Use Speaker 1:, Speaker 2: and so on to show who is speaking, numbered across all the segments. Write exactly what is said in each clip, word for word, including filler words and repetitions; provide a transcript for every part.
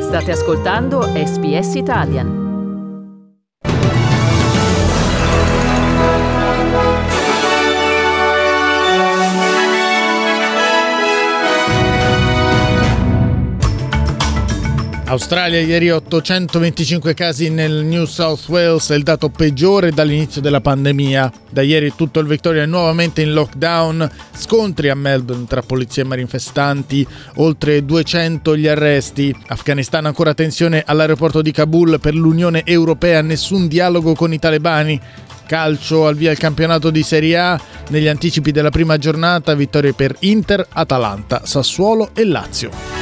Speaker 1: State ascoltando S B S Italian.
Speaker 2: Australia, ieri ottocentoventicinque casi nel New South Wales, è il dato peggiore dall'inizio della pandemia. Da ieri tutto il Victoria è nuovamente in lockdown, scontri a Melbourne tra polizia e manifestanti, oltre duecento gli arresti. Afghanistan, ancora tensione all'aeroporto di Kabul per l'Unione Europea, nessun dialogo con i talebani. Calcio, al via il campionato di Serie A, negli anticipi della prima giornata, vittorie per Inter, Atalanta, Sassuolo e Lazio.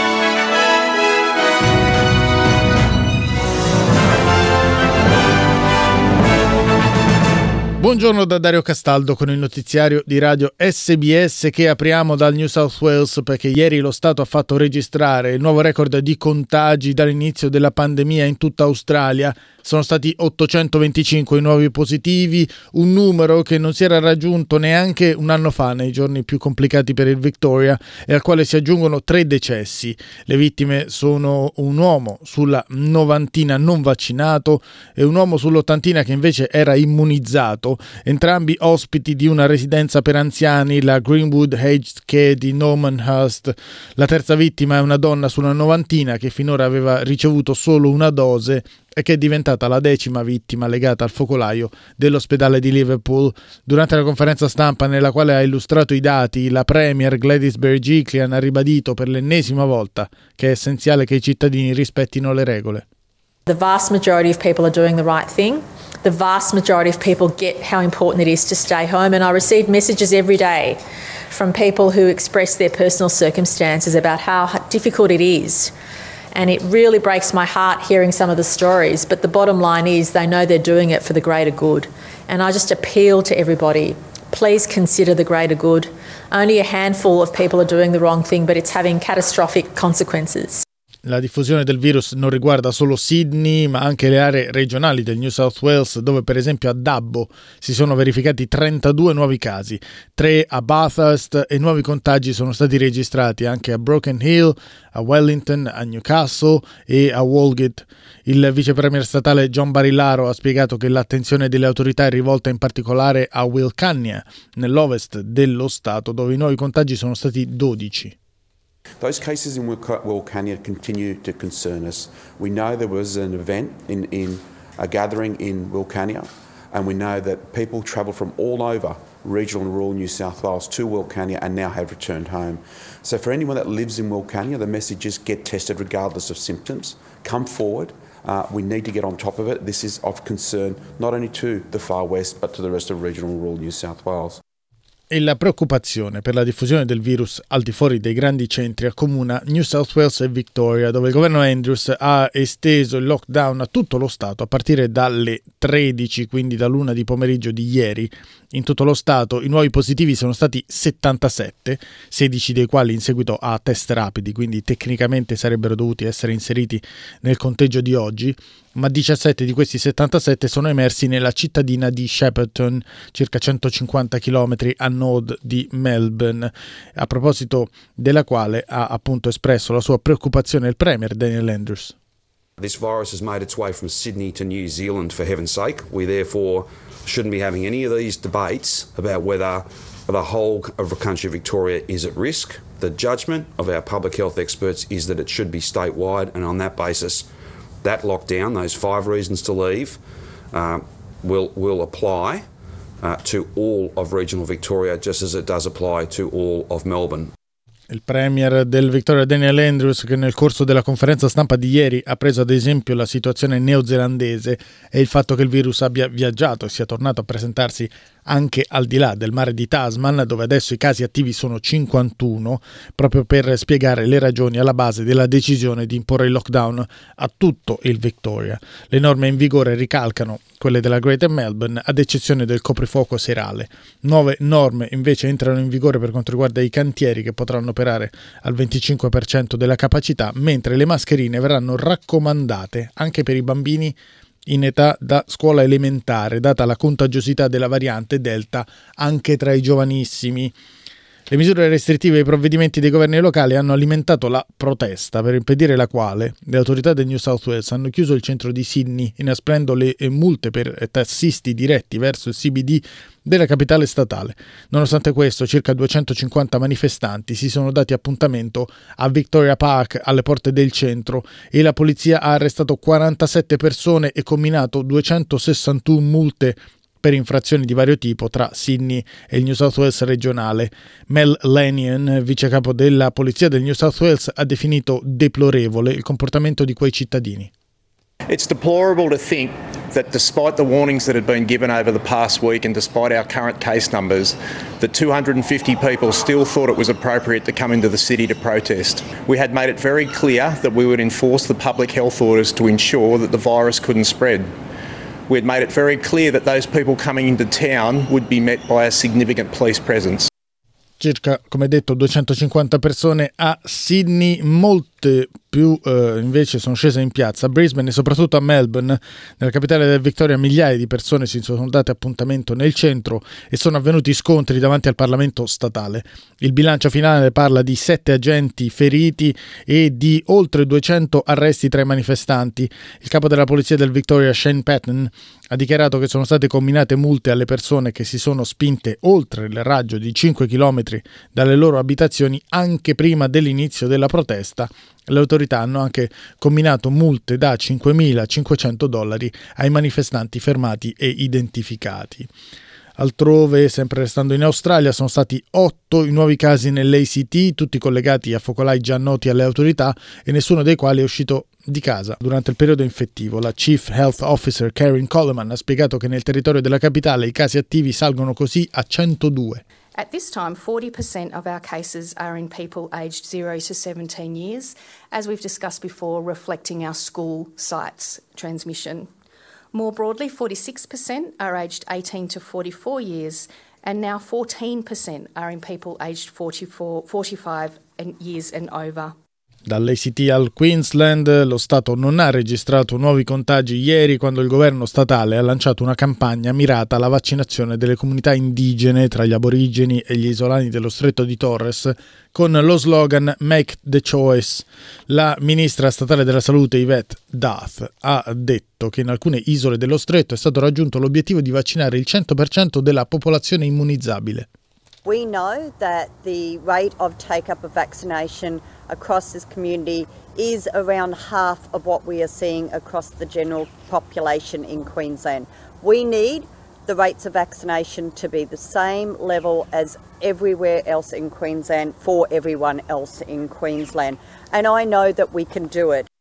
Speaker 2: Buongiorno da Dario Castaldo con il notiziario di radio S B S, che apriamo dal New South Wales perché ieri lo Stato ha fatto registrare il nuovo record di contagi dall'inizio della pandemia in tutta Australia. Sono stati ottocentoventicinque i nuovi positivi, un numero che non si era raggiunto neanche un anno fa nei giorni più complicati per il Victoria, e al quale si aggiungono tre decessi. Le vittime sono un uomo sulla novantina non vaccinato e un uomo sull'ottantina che invece era immunizzato, entrambi ospiti di una residenza per anziani, la Greenwood Aged Care di Normanhurst. La terza vittima è una donna sulla novantina che finora aveva ricevuto solo una dose e che è diventata la decima vittima legata al focolaio dell'ospedale di Liverpool. Durante la conferenza stampa nella quale ha illustrato i dati, la Premier Gladys Berejiklian ha ribadito per l'ennesima volta che è essenziale che i cittadini rispettino le regole.
Speaker 3: The vast majority of people are doing the right thing. The vast majority of people get how important it is to stay home, and I receive messages every day from people who express their personal circumstances about how difficult it is. And it really breaks my heart hearing some of the stories, but the bottom line is they know they're doing it for the greater good. And I just appeal to everybody, please consider the greater good. Only a handful of people are doing the wrong thing, but it's having catastrophic consequences.
Speaker 2: La diffusione del virus non riguarda solo Sydney, ma anche le aree regionali del New South Wales, dove per esempio a Dubbo si sono verificati trentadue nuovi casi, tre a Bathurst, e nuovi contagi sono stati registrati anche a Broken Hill, a Wellington, a Newcastle e a Walgett. Il vice premier statale John Barilaro ha spiegato che l'attenzione delle autorità è rivolta in particolare a Wilcannia, nell'ovest dello stato, dove i nuovi contagi sono stati dodici.
Speaker 4: Those cases in Wilcannia continue to concern us. We know there was an event in, in a gathering in Wilcannia, and we know that people travel from all over regional and rural New South Wales to Wilcannia and now have returned home. So for anyone that lives in Wilcannia, the message is get tested regardless of symptoms. Come forward. Uh, we need to get on top of it. This is of concern not only to the far west but to the rest of regional and rural New South Wales.
Speaker 2: E la preoccupazione per la diffusione del virus al di fuori dei grandi centri accomuna New South Wales e Victoria, dove il governo Andrews ha esteso il lockdown a tutto lo stato a partire dalle tredici, quindi dall'una di pomeriggio di ieri. In tutto lo stato i nuovi positivi sono stati settantasette, sedici dei quali in seguito a test rapidi, quindi tecnicamente sarebbero dovuti essere inseriti nel conteggio di oggi, ma diciassette di questi settantasette sono emersi nella cittadina di Shepparton, circa centocinquanta chilometri a nord di Melbourne, a proposito della quale ha appunto espresso la sua preoccupazione il premier Daniel Andrews.
Speaker 5: This virus has made its way from Sydney to New Zealand, for heaven's sake. We therefore shouldn't be having any of these debates about whether the whole of the country of Victoria is at risk. The judgment of our public health experts is that it should be statewide, and on that basis, that lockdown, those five reasons to leave, uh, will will apply uh, to all of regional Victoria, just as it does apply to all of Melbourne.
Speaker 2: Il premier del Victoria Daniel Andrews, che nel corso della conferenza stampa di ieri ha preso ad esempio la situazione neozelandese e il fatto che il virus abbia viaggiato e sia tornato a presentarsi anche al di là del mare di Tasman, dove adesso i casi attivi sono cinquantuno, proprio per spiegare le ragioni alla base della decisione di imporre il lockdown a tutto il Victoria. Le norme in vigore ricalcano quelle della Greater Melbourne, ad eccezione del coprifuoco serale. Nuove norme invece entrano in vigore per quanto riguarda i cantieri, che potranno operare al venticinque per cento della capacità, mentre le mascherine verranno raccomandate anche per i bambini in età da scuola elementare, data la contagiosità della variante Delta anche tra i giovanissimi. Le misure restrittive e i provvedimenti dei governi locali hanno alimentato la protesta, per impedire la quale le autorità del New South Wales hanno chiuso il centro di Sydney, inasprendo le multe per tassisti diretti verso il C B D della capitale statale. Nonostante questo, circa duecentocinquanta manifestanti si sono dati appuntamento a Victoria Park, alle porte del centro, e la polizia ha arrestato quarantasette persone e comminato duecentosessantuno multe per infrazioni di vario tipo tra Sydney e il New South Wales regionale. Mel Lanyon, vice capo della polizia del New South Wales, ha definito deplorevole il comportamento di quei cittadini.
Speaker 6: It's deplorable to think that despite the warnings that had been given over the past week and despite our current case numbers, that two hundred fifty people still thought it was appropriate to come into the city to protest. We had made it very clear that we would enforce the public health orders to ensure that the virus couldn't spread. We had made it very clear that those people coming into town would be met by a significant police presence.
Speaker 2: Circa, come detto, duecentocinquanta persone a Sydney, molte più eh, invece sono scese in piazza a Brisbane e soprattutto a Melbourne. Nella capitale del Victoria migliaia di persone si sono date appuntamento nel centro e sono avvenuti scontri davanti al Parlamento statale. Il bilancio finale parla di sette agenti feriti e di oltre duecento arresti tra i manifestanti. Il capo della polizia del Victoria, Shane Patton, ha dichiarato che sono state comminate multe alle persone che si sono spinte oltre il raggio di cinque chilometri dalle loro abitazioni anche prima dell'inizio della protesta. Le autorità hanno anche comminato multe da cinquemilacinquecento dollari ai manifestanti fermati e identificati. Altrove, sempre restando in Australia, sono stati otto i nuovi casi nell'A C T, tutti collegati a focolai già noti alle autorità e nessuno dei quali è uscito di casa durante il periodo infettivo. La Chief Health Officer Karen Coleman ha spiegato che nel territorio della capitale i casi attivi salgono così a centodue.
Speaker 7: At this time, forty percent of our cases are in people aged zero to seventeen years, as we've discussed before, reflecting our school sites transmission. More broadly, forty-six percent are aged eighteen to forty-four years, and now fourteen percent are in people aged forty-four, forty-five years and over.
Speaker 2: Dall'A C T al Queensland, lo Stato non ha registrato nuovi contagi ieri quando il governo statale ha lanciato una campagna mirata alla vaccinazione delle comunità indigene tra gli aborigeni e gli isolani dello Stretto di Torres con lo slogan Make the Choice. La ministra statale della salute Yvette Duff ha detto che in alcune isole dello Stretto è stato raggiunto l'obiettivo di vaccinare il cento per cento della popolazione immunizzabile.
Speaker 8: We know that the rate of take-up of vaccination across this community is around half of what we are seeing across the general population in Queensland. We need the rates of vaccination to be the same level as everywhere else in Queensland for everyone else in Queensland. And I know that we can do it.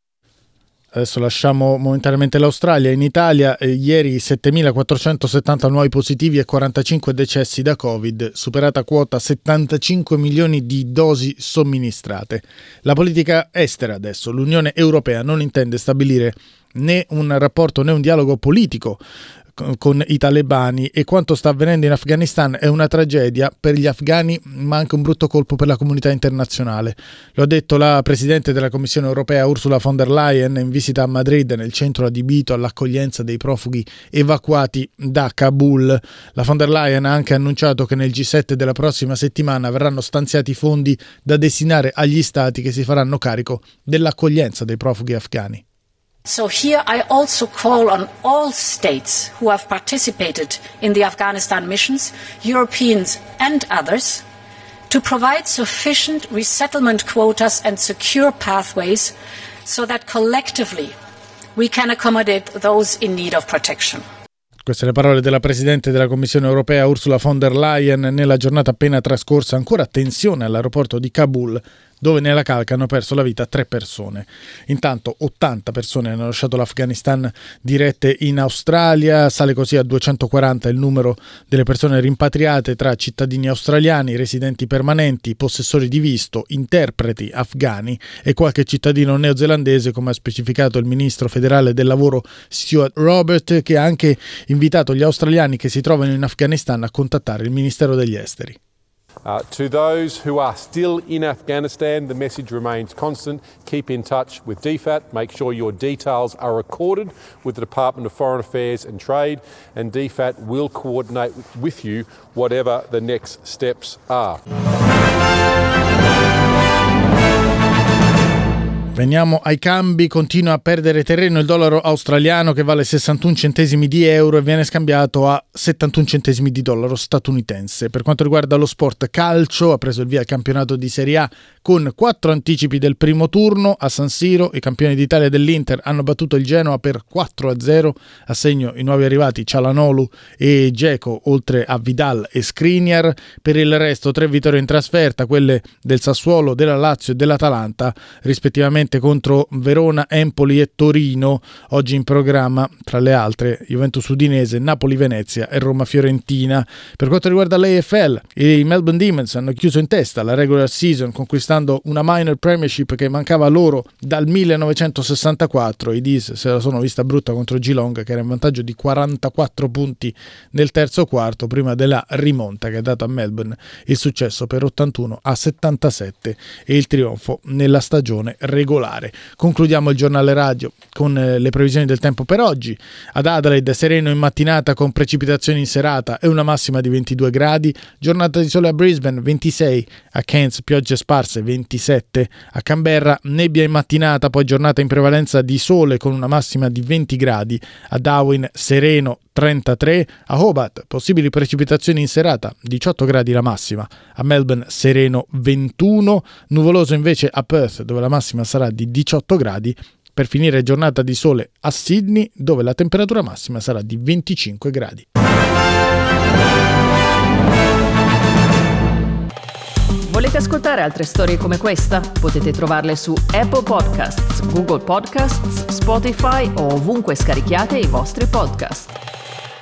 Speaker 2: Adesso lasciamo momentaneamente l'Australia. In Italia eh, ieri settemilaquattrocentosettanta nuovi positivi e quarantacinque decessi da Covid, superata quota settantacinque milioni di dosi somministrate. La politica estera adesso. L'Unione Europea non intende stabilire né un rapporto né un dialogo politico con i talebani e quanto sta avvenendo in Afghanistan è una tragedia per gli afghani ma anche un brutto colpo per la comunità internazionale. Lo ha detto la Presidente della Commissione Europea Ursula von der Leyen in visita a Madrid nel centro adibito all'accoglienza dei profughi evacuati da Kabul. La von der Leyen ha anche annunciato che nel G sette della prossima settimana verranno stanziati fondi da destinare agli stati che si faranno carico dell'accoglienza dei profughi afghani.
Speaker 9: So here I also call on all states who have participated in the Afghanistan missions, Europeans and others, to provide sufficient resettlement quotas and secure pathways so that collectively we can accommodate those in need of protection.
Speaker 2: Queste le parole della Presidente della Commissione Europea Ursula von der Leyen nella giornata appena trascorsa. Ancora tensione all'aeroporto di Kabul, dove nella calca hanno perso la vita tre persone. Intanto ottanta persone hanno lasciato l'Afghanistan dirette in Australia, sale così a duecentoquaranta il numero delle persone rimpatriate tra cittadini australiani, residenti permanenti, possessori di visto, interpreti afghani e qualche cittadino neozelandese, come ha specificato il ministro federale del lavoro Stuart Robert, che ha anche invitato gli australiani che si trovano in Afghanistan a contattare il Ministero degli Esteri.
Speaker 10: Uh, to those who are still in Afghanistan, the message remains constant. Keep in touch with D F A T. Make sure your details are recorded with the Department of Foreign Affairs and Trade, and D F A T will coordinate with you whatever the next steps are.
Speaker 2: Veniamo ai cambi, continua a perdere terreno il dollaro australiano che vale sessantuno centesimi di euro e viene scambiato a settantuno centesimi di dollaro statunitense. Per quanto riguarda lo sport calcio, ha preso il via il campionato di Serie A con quattro anticipi del primo turno. A San Siro i campioni d'Italia dell'Inter hanno battuto il Genoa per quattro a zero, a segno i nuovi arrivati Cialanoglu e Dzeko, oltre a Vidal e Skriniar. Per il resto tre vittorie in trasferta, quelle del Sassuolo, della Lazio e dell'Atalanta, rispettivamente contro Verona, Empoli e Torino. Oggi in programma, tra le altre, Juventus Udinese, Napoli Venezia e Roma Fiorentina. Per quanto riguarda l'A F L, i Melbourne Demons hanno chiuso in testa la regular season conquistando una minor premiership che mancava loro dal millenovecentosessantaquattro. I D's se la sono vista brutta contro Geelong, che era in vantaggio di quarantaquattro punti nel terzo quarto, prima della rimonta che ha dato a Melbourne il successo per ottantuno a settantasette e il trionfo nella stagione regolare. Concludiamo il giornale radio con le previsioni del tempo per oggi. Ad Adelaide sereno in mattinata con precipitazioni in serata e una massima di ventidue gradi. Giornata di sole a Brisbane ventisei, a Cairns piogge sparse ventisette, a Canberra nebbia in mattinata, poi giornata in prevalenza di sole con una massima di venti gradi. A Darwin sereno trentatré, a Hobart possibili precipitazioni in serata diciotto gradi la massima, a Melbourne sereno ventuno, nuvoloso invece a Perth dove la massima sarà di diciotto gradi, per finire giornata di sole a Sydney dove la temperatura massima sarà di venticinque gradi.
Speaker 1: Volete ascoltare altre storie come questa? Potete trovarle su Apple Podcasts, Google Podcasts, Spotify o ovunque scarichiate i vostri podcast.